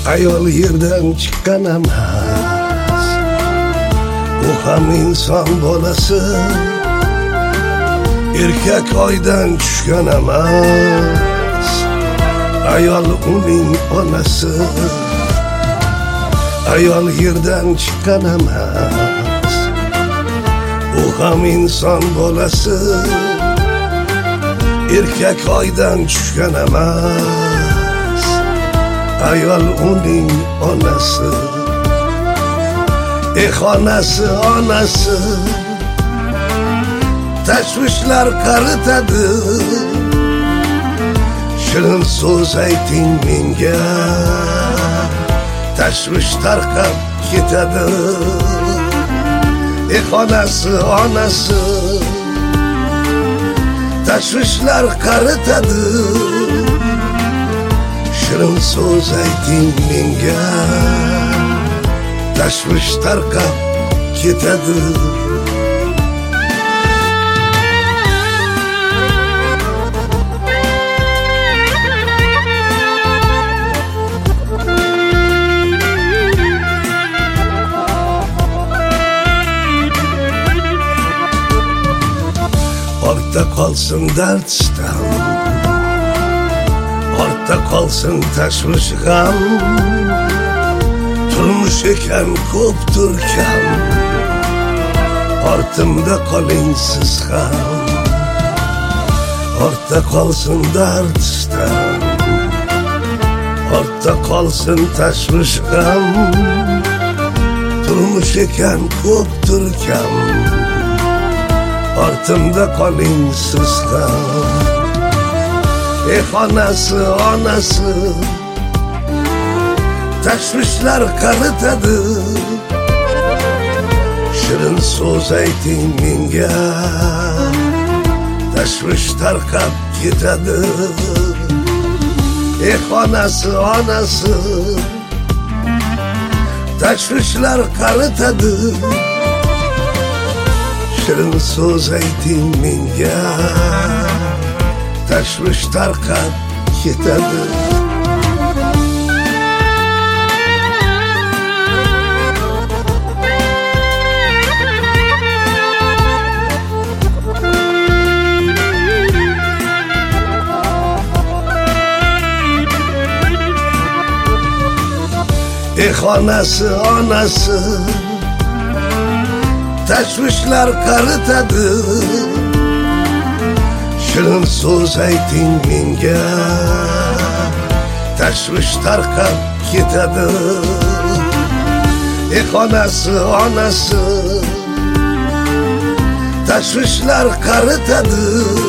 ayol yerdan chiqqan emas, u ham inson bolasi. Erkak oydan tushgan emas, ayol uning onasi. Ayol yerdan chiqqan emas, u ham inson bolasi. Erkak oydan tushgan emas, ayol uning onasi. Xonasi onasi tashvishlar qaritadi. Shirin so'z ayting menga, tashvish tarqab ketadi. Xonasi onasi tashvishlar qaritadi. Shirin so'z ayting menga, tashvish tarqab ketadi. Ortda qolsin dard sitam, ortda qolsin tashvish g'am. Turmush ekan ko'pdir kam, ortimda qoling siz ham. Ortda qolsin dard sitam, ortda qolsin tashvish g'am. Turmush ekan ko'pdir kam, ortimda qoling siz ham. Xonasi onasi tashvishlar qaritadi. Shirin so'z ayting menga, tashvish tarqab ketadi. Xonasi onasi tashvishlar qaritadi. Shirin so'z ayting menga, tashvish tarqab ketadi. Xonasi onasi tashvishlar qaritadi. Shirin so'z ayting menga, tashvish tarqab ketadi. Xonasi onasi tashvishlar qaritadi.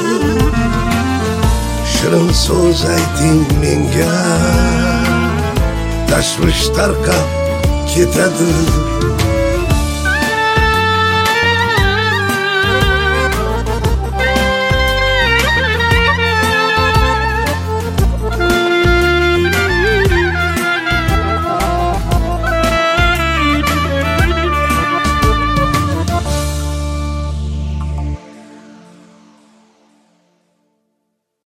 Shirin so'z ayting menga, tashvish tarqab ketadi.